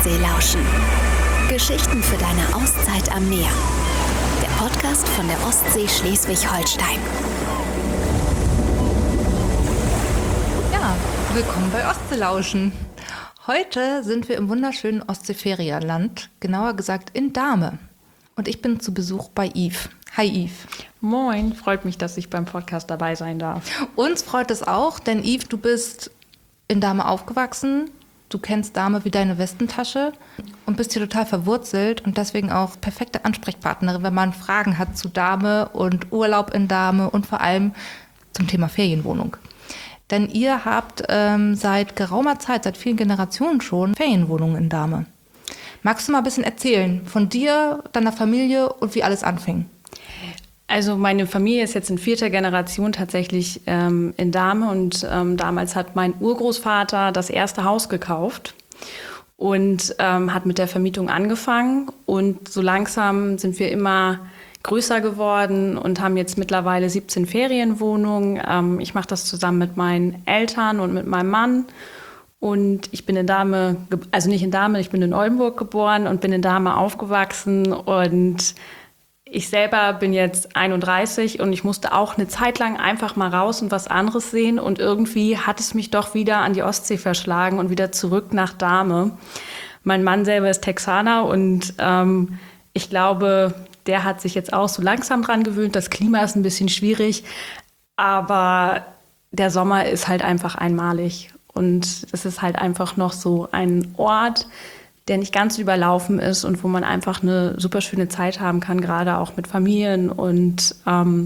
Ostsee lauschen. Geschichten für deine Auszeit am Meer. Der Podcast von der Ostsee Schleswig-Holstein. Ja, willkommen bei Ostsee lauschen. Heute sind wir im wunderschönen Ostseeferienland, genauer gesagt in Dahme. Und ich bin zu Besuch bei Yves. Hi Yves. Moin, freut mich, dass ich beim Podcast dabei sein darf. Uns freut es auch, denn Yves, du bist in Dahme aufgewachsen. Du kennst Dahme wie deine Westentasche und bist hier total verwurzelt und deswegen auch perfekte Ansprechpartnerin, wenn man Fragen hat zu Dahme und Urlaub in Dahme und vor allem zum Thema Ferienwohnung. Denn ihr habt seit geraumer Zeit, seit vielen Generationen schon, Ferienwohnungen in Dahme. Magst du mal ein bisschen erzählen von dir, deiner Familie und wie alles anfing? Also meine Familie ist jetzt in 4. Generation tatsächlich in Dahme und damals hat mein Urgroßvater das erste Haus gekauft und hat mit der Vermietung angefangen und so langsam sind wir immer größer geworden und haben jetzt mittlerweile 17 Ferienwohnungen. Ich mache das zusammen mit meinen Eltern und mit meinem Mann. Und ich bin in Dahme, also nicht in Dahme, ich bin in Oldenburg geboren und bin in Dahme aufgewachsen. Und ich selber bin jetzt 31 und ich musste auch eine Zeit lang einfach mal raus und was anderes sehen. Und irgendwie hat es mich doch wieder an die Ostsee verschlagen und wieder zurück nach Dahme. Mein Mann selber ist Texaner und ich glaube, der hat sich jetzt auch so langsam dran gewöhnt. Das Klima ist ein bisschen schwierig, aber der Sommer ist halt einfach einmalig. Und es ist halt einfach noch so ein Ort, der nicht ganz überlaufen ist und wo man einfach eine super schöne Zeit haben kann, gerade auch mit Familien. Und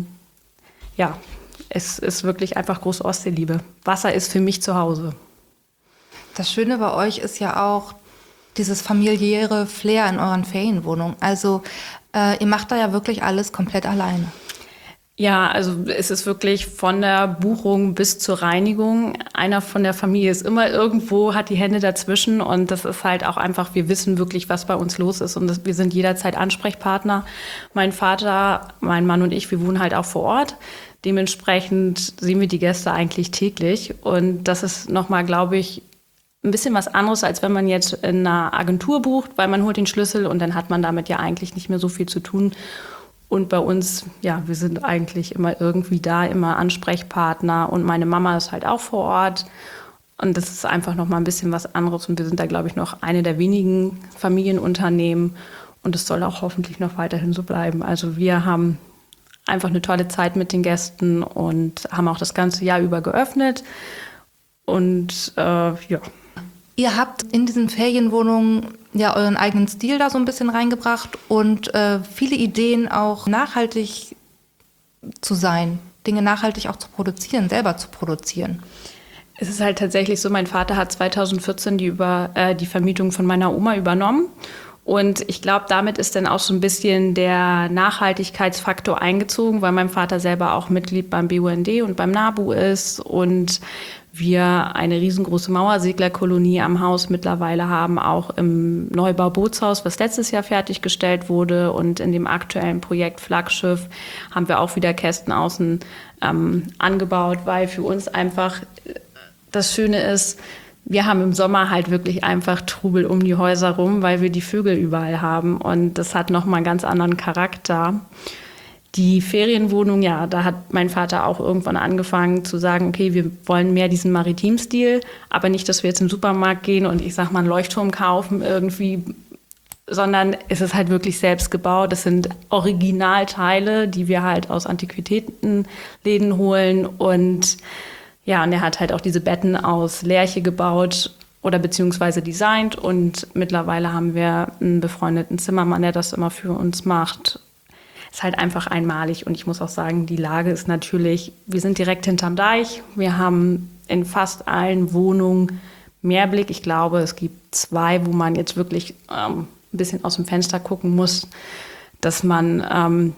ja, es ist wirklich einfach große Ostseeliebe. Wasser ist für mich zu Hause. Das Schöne bei euch ist ja auch dieses familiäre Flair in euren Ferienwohnungen. Also ihr macht da ja wirklich alles komplett alleine. Ja, also es ist wirklich von der Buchung bis zur Reinigung. Einer von der Familie ist immer irgendwo, hat die Hände dazwischen und das ist halt auch einfach, wir wissen wirklich, was bei uns los ist und wir sind jederzeit Ansprechpartner. Mein Vater, mein Mann und ich, wir wohnen halt auch vor Ort. Dementsprechend sehen wir die Gäste eigentlich täglich und das ist nochmal, glaube ich, ein bisschen was anderes, als wenn man jetzt in einer Agentur bucht, weil man holt den Schlüssel und dann hat man damit ja eigentlich nicht mehr so viel zu tun. Und bei uns, ja, wir sind eigentlich immer irgendwie da, immer Ansprechpartner. Und meine Mama ist halt auch vor Ort. Und das ist einfach noch mal ein bisschen was anderes. Und wir sind da, glaube ich, noch eine der wenigen Familienunternehmen. Und es soll auch hoffentlich noch weiterhin so bleiben. Also wir haben einfach eine tolle Zeit mit den Gästen und haben auch das ganze Jahr über geöffnet. Und ja. Ihr habt in diesen Ferienwohnungen ja euren eigenen Stil da so ein bisschen reingebracht und viele Ideen auch nachhaltig zu sein, Dinge nachhaltig auch zu produzieren, selber zu produzieren. Es ist halt tatsächlich so, mein Vater hat 2014 die Vermietung von meiner Oma übernommen. Und ich glaube, damit ist dann auch so ein bisschen der Nachhaltigkeitsfaktor eingezogen, weil mein Vater selber auch Mitglied beim BUND und beim NABU ist und wir eine riesengroße Mauerseglerkolonie am Haus mittlerweile haben, auch im Neubau Bootshaus, was letztes Jahr fertiggestellt wurde. Und in dem aktuellen Projekt Flaggschiff haben wir auch wieder Kästen außen angebaut, weil für uns einfach das Schöne ist, wir haben im Sommer halt wirklich einfach Trubel um die Häuser rum, weil wir die Vögel überall haben. Und das hat nochmal einen ganz anderen Charakter. Die Ferienwohnung, ja, da hat mein Vater auch irgendwann angefangen zu sagen, okay, wir wollen mehr diesen Maritimstil, aber nicht, dass wir jetzt im Supermarkt gehen und ich sag mal einen Leuchtturm kaufen irgendwie, sondern es ist halt wirklich selbst gebaut. Das sind Originalteile, die wir halt aus Antiquitätenläden holen und ja, und er hat halt auch diese Betten aus Lärche gebaut oder beziehungsweise designt und mittlerweile haben wir einen befreundeten Zimmermann, der das immer für uns macht. Ist halt einfach einmalig und ich muss auch sagen, die Lage ist natürlich, wir sind direkt hinterm Deich, wir haben in fast allen Wohnungen Meerblick. Ich glaube, es gibt 2, wo man jetzt wirklich ein bisschen aus dem Fenster gucken muss, dass man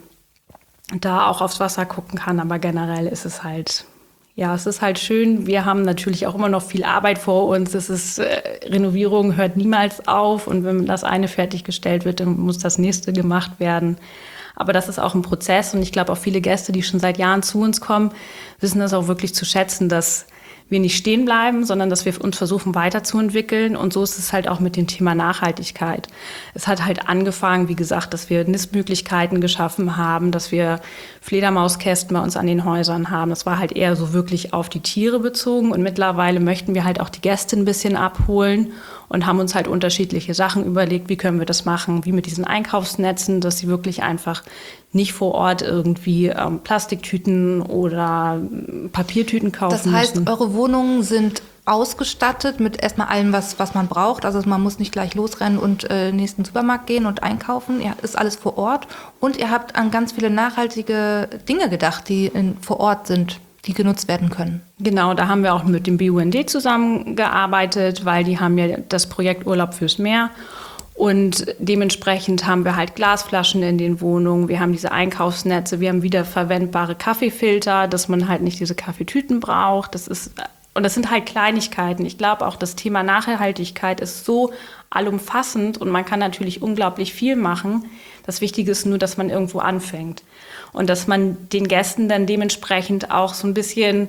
da auch aufs Wasser gucken kann, aber generell ist es halt, ja, es ist halt schön. Wir haben natürlich auch immer noch viel Arbeit vor uns. Renovierung hört niemals auf und wenn das eine fertiggestellt wird, dann muss das nächste gemacht werden. Aber das ist auch ein Prozess und ich glaube auch viele Gäste, die schon seit Jahren zu uns kommen, wissen das auch wirklich zu schätzen, dass wir nicht stehen bleiben, sondern dass wir uns versuchen weiterzuentwickeln. Und so ist es halt auch mit dem Thema Nachhaltigkeit. Es hat halt angefangen, wie gesagt, dass wir Nistmöglichkeiten geschaffen haben, dass wir Fledermauskästen bei uns an den Häusern haben. Das war halt eher so wirklich auf die Tiere bezogen. Und mittlerweile möchten wir halt auch die Gäste ein bisschen abholen und haben uns halt unterschiedliche Sachen überlegt, wie können wir das machen, wie mit diesen Einkaufsnetzen, dass sie wirklich einfach nicht vor Ort irgendwie Plastiktüten oder Papiertüten kaufen müssen. Das heißt, eure Wohnungen sind ausgestattet mit erstmal allem, was man braucht. Also man muss nicht gleich losrennen und in den nächsten Supermarkt gehen und einkaufen. Ja, ist alles vor Ort. Und ihr habt an ganz viele nachhaltige Dinge gedacht, die vor Ort sind, die genutzt werden können. Genau, da haben wir auch mit dem BUND zusammengearbeitet, weil die haben ja das Projekt Urlaub fürs Meer. Und dementsprechend haben wir halt Glasflaschen in den Wohnungen, wir haben diese Einkaufsnetze, wir haben wiederverwendbare Kaffeefilter, dass man halt nicht diese Kaffeetüten braucht. Das sind halt Kleinigkeiten. Ich glaube auch, das Thema Nachhaltigkeit ist so allumfassend und man kann natürlich unglaublich viel machen. Das Wichtige ist nur, dass man irgendwo anfängt und dass man den Gästen dann dementsprechend auch so ein bisschen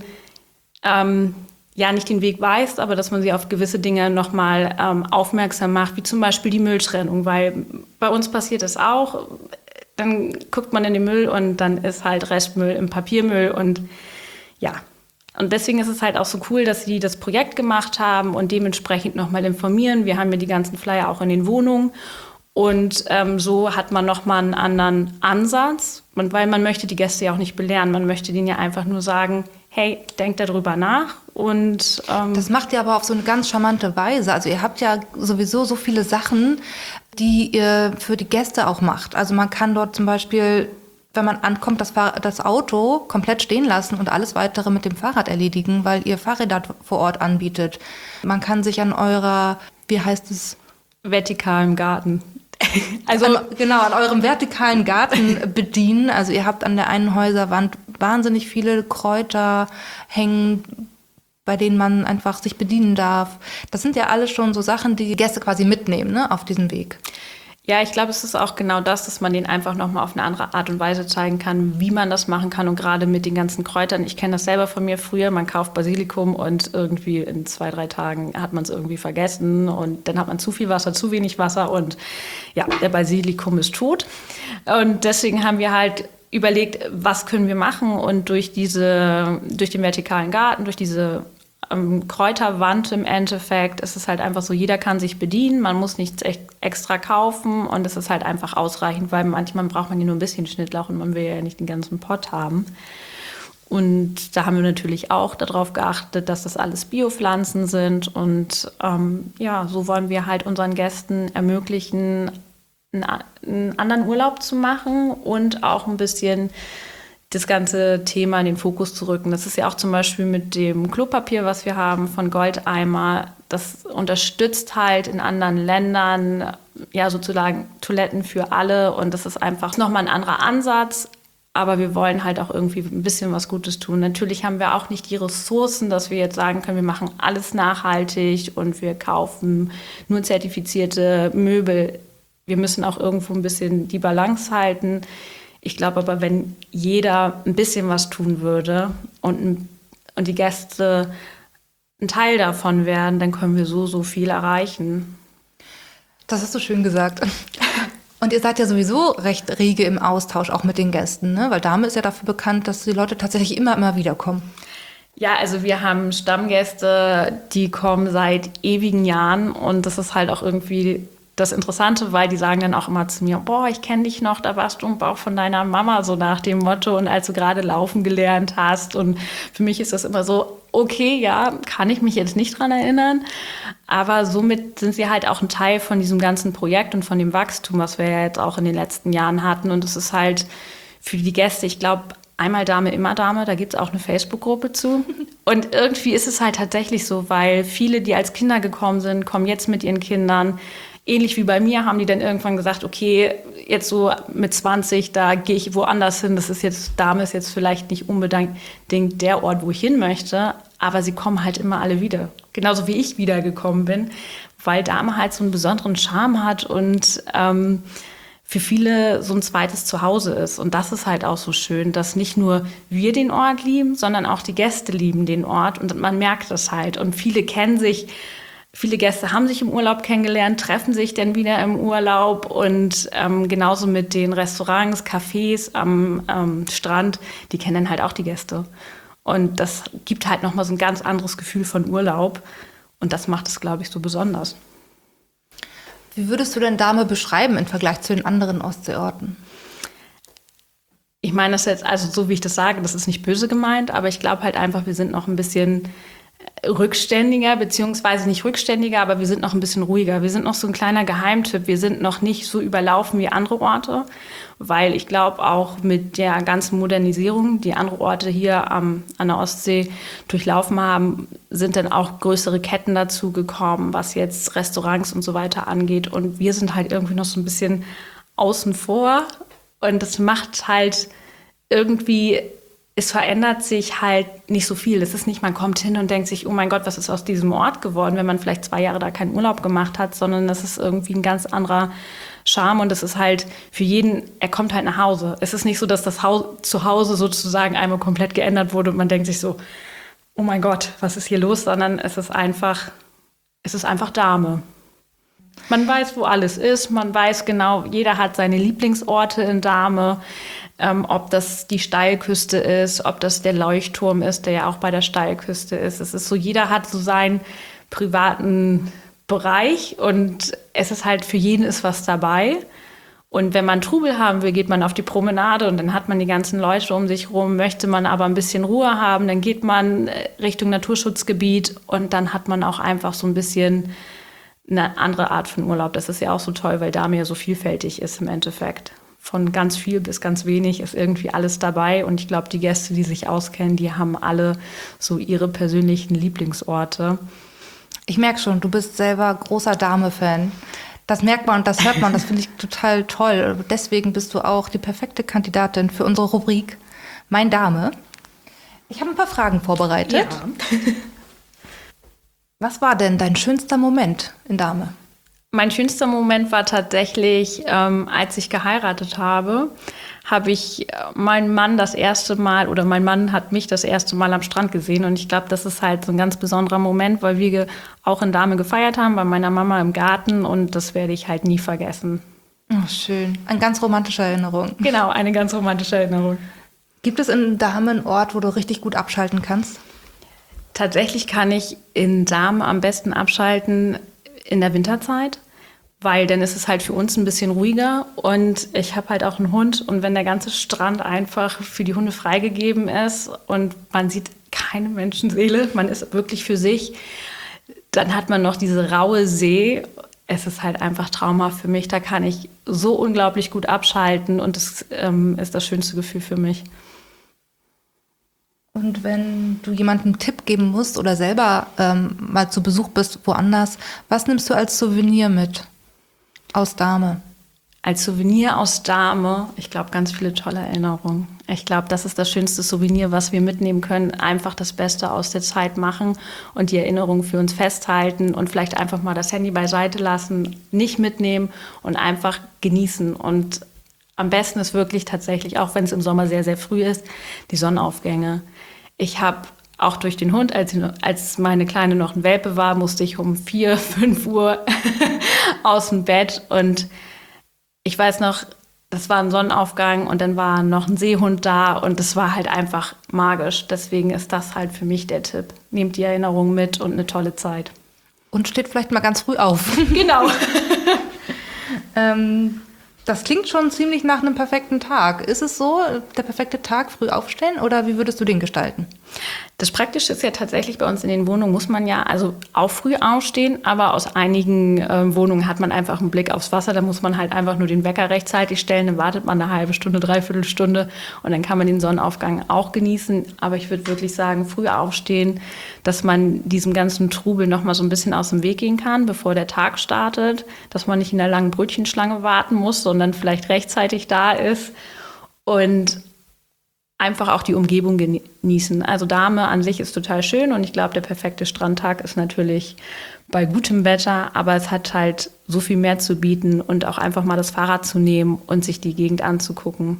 nicht den Weg weist, aber dass man sie auf gewisse Dinge nochmal aufmerksam macht, wie zum Beispiel die Mülltrennung, weil bei uns passiert das auch. Dann guckt man in den Müll und dann ist halt Restmüll im Papiermüll und ja. Und deswegen ist es halt auch so cool, dass sie das Projekt gemacht haben und dementsprechend nochmal informieren. Wir haben ja die ganzen Flyer auch in den Wohnungen und so hat man nochmal einen anderen Ansatz, weil man möchte die Gäste ja auch nicht belehren, man möchte denen ja einfach nur sagen, hey, denkt darüber nach. Und das macht ihr aber auf so eine ganz charmante Weise. Also ihr habt ja sowieso so viele Sachen, die ihr für die Gäste auch macht. Also man kann dort zum Beispiel, wenn man ankommt, das Auto komplett stehen lassen und alles Weitere mit dem Fahrrad erledigen, weil ihr Fahrräder vor Ort anbietet. Man kann sich an eurer, wie heißt es? Vertikalen Garten. Also an eurem vertikalen Garten bedienen. Also ihr habt an der einen Häuserwand wahnsinnig viele Kräuter hängen, bei denen man einfach sich bedienen darf. Das sind ja alles schon so Sachen, die Gäste quasi mitnehmen, ne, auf diesem Weg. Ja, ich glaube, es ist auch genau das, dass man denen einfach nochmal auf eine andere Art und Weise zeigen kann, wie man das machen kann. Und gerade mit den ganzen Kräutern, ich kenne das selber von mir früher, man kauft Basilikum und irgendwie in 2-3 Tagen hat man es irgendwie vergessen und dann hat man zu viel Wasser, zu wenig Wasser und ja, der Basilikum ist tot. Und deswegen haben wir halt überlegt, was können wir machen und durch den vertikalen Garten, durch diese Kräuterwand im Endeffekt ist es halt einfach so, jeder kann sich bedienen, man muss nichts extra kaufen und es ist halt einfach ausreichend, weil manchmal braucht man ja nur ein bisschen Schnittlauch und man will ja nicht den ganzen Pott haben. Und da haben wir natürlich auch darauf geachtet, dass das alles Biopflanzen sind und so wollen wir halt unseren Gästen ermöglichen, einen anderen Urlaub zu machen und auch ein bisschen das ganze Thema in den Fokus zu rücken. Das ist ja auch zum Beispiel mit dem Klopapier, was wir haben von Goldeimer. Das unterstützt halt in anderen Ländern ja sozusagen Toiletten für alle und das ist einfach nochmal ein anderer Ansatz. Aber wir wollen halt auch irgendwie ein bisschen was Gutes tun. Natürlich haben wir auch nicht die Ressourcen, dass wir jetzt sagen können, wir machen alles nachhaltig und wir kaufen nur zertifizierte Möbel. Wir müssen auch irgendwo ein bisschen die Balance halten. Ich glaube aber, wenn jeder ein bisschen was tun würde und die Gäste ein Teil davon werden, dann können wir so viel erreichen. Das hast du schön gesagt. Und ihr seid ja sowieso recht rege im Austausch, auch mit den Gästen, ne? Weil Dahme ist ja dafür bekannt, dass die Leute tatsächlich immer wieder kommen. Ja, also wir haben Stammgäste, die kommen seit ewigen Jahren und das ist halt auch irgendwie das Interessante, weil die sagen dann auch immer zu mir, boah, ich kenne dich noch, da warst du im Bauch von deiner Mama, so nach dem Motto, und als du gerade laufen gelernt hast. Und für mich ist das immer so, okay, ja, kann ich mich jetzt nicht dran erinnern, aber somit sind sie halt auch ein Teil von diesem ganzen Projekt und von dem Wachstum, was wir ja jetzt auch in den letzten Jahren hatten. Und es ist halt für die Gäste, ich glaube, einmal Dahme, immer Dahme, da gibt es auch eine Facebook-Gruppe zu. Und irgendwie ist es halt tatsächlich so, weil viele, die als Kinder gekommen sind, kommen jetzt mit ihren Kindern. Ähnlich wie bei mir haben die dann irgendwann gesagt, okay, jetzt so mit 20, da gehe ich woanders hin. Dahme ist jetzt vielleicht nicht unbedingt der Ort, wo ich hin möchte, aber sie kommen halt immer alle wieder. Genauso wie ich wiedergekommen bin, weil Dahme halt so einen besonderen Charme hat und für viele so ein zweites Zuhause ist. Und das ist halt auch so schön, dass nicht nur wir den Ort lieben, sondern auch die Gäste lieben den Ort. Und man merkt das halt. Und viele kennen sich, viele Gäste haben sich im Urlaub kennengelernt, treffen sich dann wieder im Urlaub. Und genauso mit den Restaurants, Cafés am Strand, die kennen halt auch die Gäste. Und das gibt halt nochmal so ein ganz anderes Gefühl von Urlaub. Und das macht es, glaube ich, so besonders. Wie würdest du denn Dahme beschreiben im Vergleich zu den anderen Ostseeorten? Ich meine das jetzt, also so wie ich das sage, das ist nicht böse gemeint, aber ich glaube halt einfach, wir sind noch ein bisschen rückständiger, beziehungsweise nicht rückständiger, aber wir sind noch ein bisschen ruhiger. Wir sind noch so ein kleiner Geheimtipp. Wir sind noch nicht so überlaufen wie andere Orte, weil ich glaube auch mit der ganzen Modernisierung, die andere Orte hier an der Ostsee durchlaufen haben, sind dann auch größere Ketten dazu gekommen, was jetzt Restaurants und so weiter angeht. Und wir sind halt irgendwie noch so ein bisschen außen vor. Und das macht halt irgendwie, es verändert sich halt nicht so viel. Es ist nicht, man kommt hin und denkt sich, oh mein Gott, was ist aus diesem Ort geworden, wenn man vielleicht 2 Jahre da keinen Urlaub gemacht hat, sondern das ist irgendwie ein ganz anderer Charme und es ist halt für jeden, er kommt halt nach Hause. Es ist nicht so, dass das Zuhause sozusagen einmal komplett geändert wurde und man denkt sich so, oh mein Gott, was ist hier los, sondern es ist einfach Dahme. Man weiß, wo alles ist, man weiß genau, jeder hat seine Lieblingsorte in Dahme. Ob das die Steilküste ist, ob das der Leuchtturm ist, der ja auch bei der Steilküste ist. Es ist so, jeder hat so seinen privaten Bereich und es ist halt, für jeden ist was dabei. Und wenn man Trubel haben will, geht man auf die Promenade und dann hat man die ganzen Leute um sich rum. Möchte man aber ein bisschen Ruhe haben, dann geht man Richtung Naturschutzgebiet und dann hat man auch einfach so ein bisschen eine andere Art von Urlaub. Das ist ja auch so toll, weil Dahme ja so vielfältig ist im Endeffekt. Von ganz viel bis ganz wenig ist irgendwie alles dabei. Und ich glaube, die Gäste, die sich auskennen, die haben alle so ihre persönlichen Lieblingsorte. Ich merke schon, du bist selber großer Dahme-Fan. Das merkt man und das hört man, das finde ich total toll. Deswegen bist du auch die perfekte Kandidatin für unsere Rubrik Mein Dahme. Ich habe ein paar Fragen vorbereitet. Ja. Was war denn dein schönster Moment in Dahme? Mein schönster Moment war tatsächlich, als ich geheiratet habe, habe ich meinen Mann das erste Mal, oder mein Mann hat mich das erste Mal am Strand gesehen. Und ich glaube, das ist halt so ein ganz besonderer Moment, weil wir auch in Dahme gefeiert haben, bei meiner Mama im Garten. Und das werde ich halt nie vergessen. Oh, schön. Eine ganz romantische Erinnerung. Genau, eine ganz romantische Erinnerung. Gibt es in Dahme einen Ort, wo du richtig gut abschalten kannst? Tatsächlich kann ich in Dahme am besten abschalten in der Winterzeit, weil dann ist es halt für uns ein bisschen ruhiger und ich habe halt auch einen Hund und wenn der ganze Strand einfach für die Hunde freigegeben ist und man sieht keine Menschenseele, man ist wirklich für sich, dann hat man noch diese raue See. Es ist halt einfach traumhaft für mich, da kann ich so unglaublich gut abschalten und das ist das schönste Gefühl für mich. Und wenn du jemandem einen Tipp geben musst oder selber mal zu Besuch bist woanders, was nimmst du als Souvenir mit aus Dahme? Als Souvenir aus Dahme, ich glaube, ganz viele tolle Erinnerungen. Ich glaube, das ist das schönste Souvenir, was wir mitnehmen können. Einfach das Beste aus der Zeit machen und die Erinnerungen für uns festhalten und vielleicht einfach mal das Handy beiseite lassen, nicht mitnehmen und einfach genießen. Und am besten ist wirklich tatsächlich, auch wenn es im Sommer sehr, sehr früh ist, die Sonnenaufgänge. Ich habe auch durch den Hund, als meine Kleine noch ein Welpe war, musste ich um 4, 5 Uhr aus dem Bett. Und ich weiß noch, das war ein Sonnenaufgang und dann war noch ein Seehund da und das war halt einfach magisch. Deswegen ist das halt für mich der Tipp. Nehmt die Erinnerungen mit und eine tolle Zeit. Und steht vielleicht mal ganz früh auf. Genau. Das klingt schon ziemlich nach einem perfekten Tag. Ist es so, der perfekte Tag, früh aufstehen oder wie würdest du den gestalten? Das Praktische ist ja tatsächlich, bei uns in den Wohnungen muss man ja also auch früh aufstehen, aber aus einigen Wohnungen hat man einfach einen Blick aufs Wasser. Da muss man halt einfach nur den Wecker rechtzeitig stellen, dann wartet man eine halbe Stunde, 3/4 Stunde und dann kann man den Sonnenaufgang auch genießen. Aber ich würde wirklich sagen, früh aufstehen, dass man diesem ganzen Trubel noch mal so ein bisschen aus dem Weg gehen kann, bevor der Tag startet, dass man nicht in der langen Brötchenschlange warten muss, sondern vielleicht rechtzeitig da ist und einfach auch die Umgebung genießen. Also Dahme an sich ist total schön und ich glaube, der perfekte Strandtag ist natürlich bei gutem Wetter, aber es hat halt so viel mehr zu bieten und auch einfach mal das Fahrrad zu nehmen und sich die Gegend anzugucken.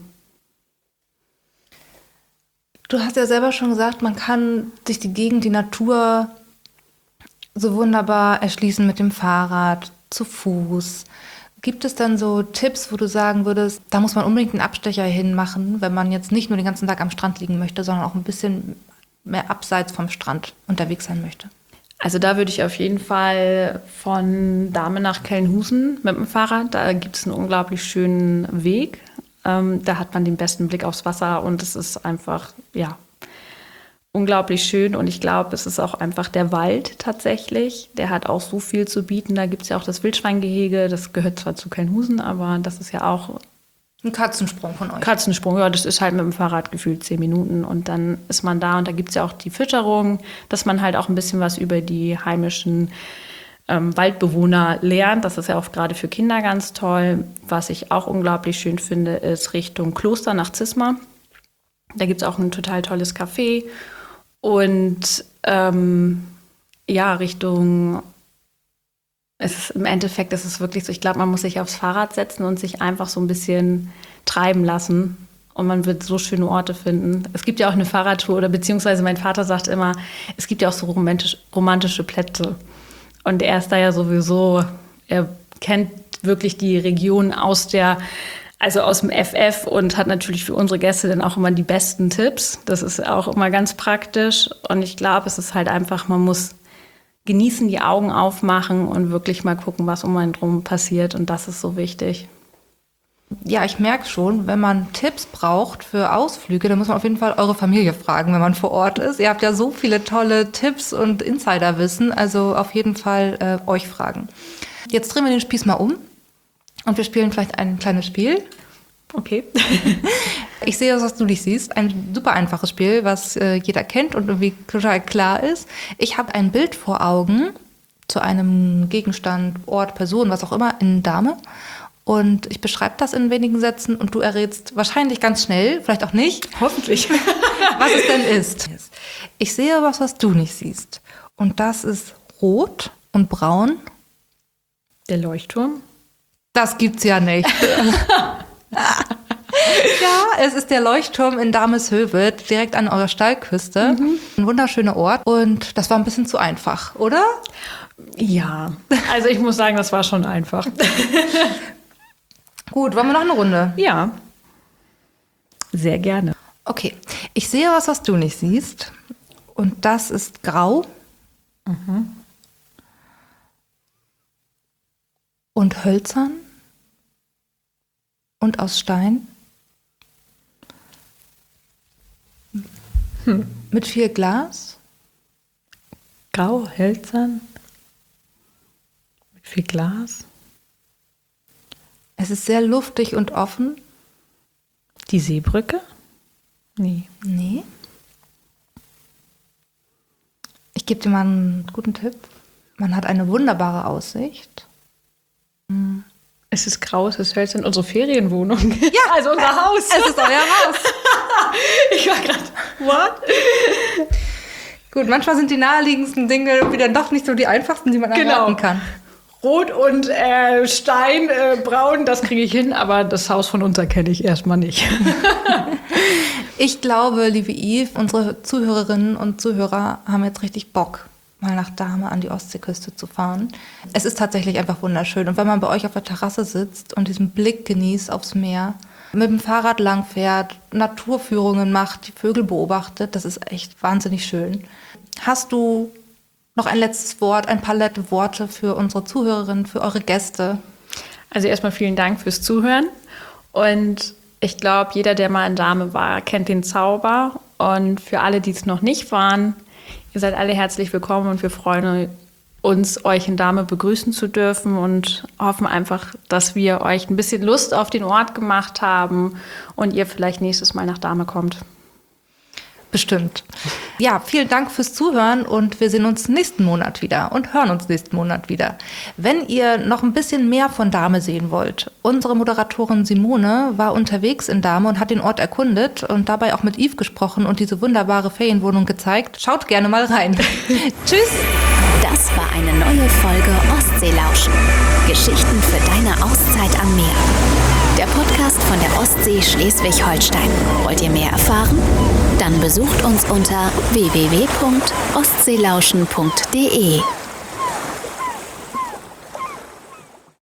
Du hast ja selber schon gesagt, man kann sich die Gegend, die Natur so wunderbar erschließen mit dem Fahrrad, zu Fuß. Gibt es dann so Tipps, wo du sagen würdest, da muss man unbedingt einen Abstecher hinmachen, wenn man jetzt nicht nur den ganzen Tag am Strand liegen möchte, sondern auch ein bisschen mehr abseits vom Strand unterwegs sein möchte? Also da würde ich auf jeden Fall von Dahme nach Kelnhusen mit dem Fahrrad, da gibt es einen unglaublich schönen Weg. Da hat man den besten Blick aufs Wasser und es ist einfach, ja, unglaublich schön. Und ich glaube, es ist auch einfach der Wald tatsächlich. Der hat auch so viel zu bieten. Da gibt es ja auch das Wildschweingehege. Das gehört zwar zu Kelnhusen, aber das ist ja auch ein Katzensprung von euch. Katzensprung, ja, das ist halt mit dem Fahrrad gefühlt 10 Minuten. Und dann ist man da und da gibt es ja auch die Fütterung, dass man halt auch ein bisschen was über die heimischen Waldbewohner lernt. Das ist ja auch gerade für Kinder ganz toll. Was ich auch unglaublich schön finde, ist Richtung Kloster nach Zisma. Da gibt es auch ein total tolles Café. Und Richtung, im Endeffekt ist es wirklich so, ich glaube, man muss sich aufs Fahrrad setzen und sich einfach so ein bisschen treiben lassen. Und man wird so schöne Orte finden. Es gibt ja auch eine Fahrradtour, oder beziehungsweise mein Vater sagt immer, es gibt ja auch so romantische Plätze. Und er ist da ja sowieso, er kennt wirklich die Region aus dem FF und hat natürlich für unsere Gäste dann auch immer die besten Tipps. Das ist auch immer ganz praktisch. Und ich glaube, es ist halt einfach, man muss genießen, die Augen aufmachen und wirklich mal gucken, was um einen drum passiert. Und das ist so wichtig. Ja, ich merke schon, wenn man Tipps braucht für Ausflüge, dann muss man auf jeden Fall eure Familie fragen, wenn man vor Ort ist. Ihr habt ja so viele tolle Tipps und Insiderwissen, also auf jeden Fall euch fragen. Jetzt drehen wir den Spieß mal um und wir spielen vielleicht ein kleines Spiel. Okay. Ich sehe das, was du nicht siehst. Ein super einfaches Spiel, was jeder kennt und irgendwie total klar ist. Ich habe ein Bild vor Augen zu einem Gegenstand, Ort, Person, was auch immer, in Dahme. Und ich beschreibe das in wenigen Sätzen und du errätst wahrscheinlich ganz schnell, vielleicht auch nicht, Hoffentlich, was es denn ist. Ich sehe was du nicht siehst. Und das ist rot und braun. Der Leuchtturm. Das gibt's ja nicht. Ja, es ist der Leuchtturm in Dahmeshöwe, direkt an eurer Steilküste. Ein wunderschöner Ort. Und das war ein bisschen zu einfach, oder? Ja, also ich muss sagen, das war schon einfach. Gut, wollen wir noch eine Runde? Ja, sehr gerne. Okay, ich sehe was du nicht siehst. Und das ist grau. Und hölzern. Und aus Stein. Mit viel Glas. Grau, hölzern, mit viel Glas. Es ist sehr luftig und offen. Die Seebrücke? Nee. Nee. Ich gebe dir mal einen guten Tipp. Man hat eine wunderbare Aussicht. Es ist grau, es ist hölzern, unsere Ferienwohnung. Ja, also unser Haus. Es ist euer Haus. Ich war gerade, what? Gut, manchmal sind die naheliegendsten Dinge wieder doch nicht so die einfachsten, die man erwarten kann. Rot und Stein, braun, das kriege ich hin, aber das Haus von uns erkenne ich erstmal nicht. Ich glaube, liebe Yves, unsere Zuhörerinnen und Zuhörer haben jetzt richtig Bock, mal nach Dahme an die Ostseeküste zu fahren. Es ist tatsächlich einfach wunderschön. Und wenn man bei euch auf der Terrasse sitzt und diesen Blick genießt aufs Meer, mit dem Fahrrad langfährt, Naturführungen macht, die Vögel beobachtet, das ist echt wahnsinnig schön. Hast du noch ein letztes Wort, ein paar nette Worte für unsere Zuhörerinnen, für eure Gäste? Also erstmal vielen Dank fürs Zuhören. Und ich glaube, jeder, der mal in Dahme war, kennt den Zauber. Und für alle, die es noch nicht waren, ihr seid alle herzlich willkommen und wir freuen uns, euch in Dahme begrüßen zu dürfen und hoffen einfach, dass wir euch ein bisschen Lust auf den Ort gemacht haben und ihr vielleicht nächstes Mal nach Dahme kommt. Bestimmt. Ja, vielen Dank fürs Zuhören und wir sehen uns nächsten Monat wieder und hören uns nächsten Monat wieder. Wenn ihr noch ein bisschen mehr von Dahme sehen wollt, unsere Moderatorin Simone war unterwegs in Dahme und hat den Ort erkundet und dabei auch mit Yves gesprochen und diese wunderbare Ferienwohnung gezeigt. Schaut gerne mal rein. Tschüss! Das war eine neue Folge Ostseelauschen. Geschichten für deine Auszeit am Meer. Der Podcast von der Ostsee Schleswig-Holstein. Wollt ihr mehr erfahren? Dann besucht uns unter www.ostseelauschen.de.